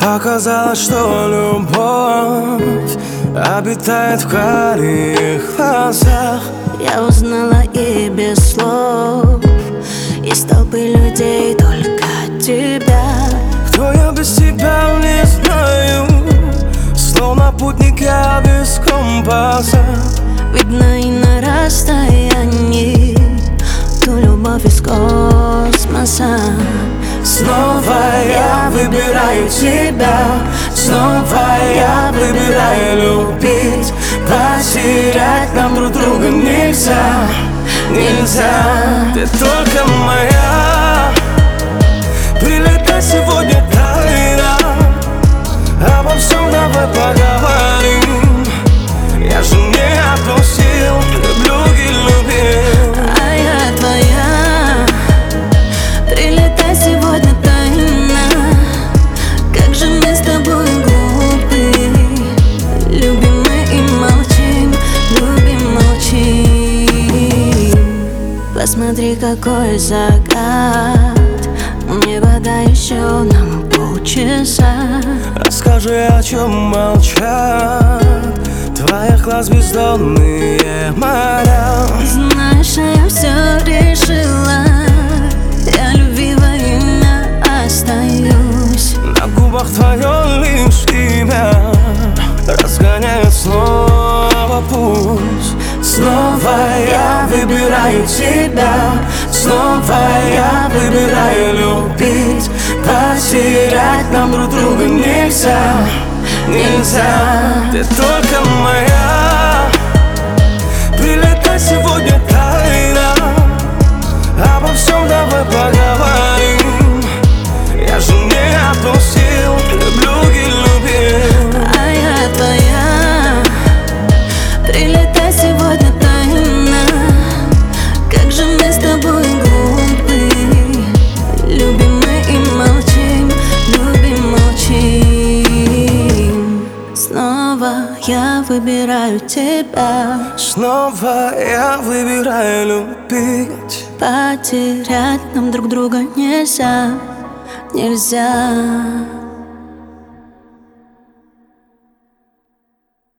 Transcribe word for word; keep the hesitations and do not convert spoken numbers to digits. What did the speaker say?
Оказалось, что любовь обитает в карих глазах. Я узнала и без слов, из толпы людей только тебя. Кто я без тебя, не знаю, словно путник я без компаса. Видно и на расстоянии ту любовь из космоса. Снова я выбираю тебя, снова я выбираю любить. Потерять нам друг друга нельзя, нельзя. Ты только моя, прилетай сегодня тайно, обо всем давай поговорим. Я же не отпустил, люблю и любил. А я твоя, прилетай сегодня тайно. Как же мы с тобой глупы, любим мы и молчим, любим, молчим. Посмотри, какой закат, небо, да еще нам полчаса. Расскажи, о чем молчат твоих глаз бездонные моря. Знаешь, я все решила, я любви во имя остаюсь. На губах твое лишь имя разгоняет снова путь. Снова я выбираю тебя, снова я выбираю любить. Потерять нам друг друга нельзя, нельзя. Ты только моя, прилетай сегодня тайно, обо всем давай поговорим. Я же не отпустил, люблю и любил. А я твоя, прилетай сегодня тайно. Как же мы с тобой глупы, любим мы и молчим, любим, молчим. Снова я выбираю тебя, снова я выбираю любить. потерять нам друг друга нельзя, нельзя.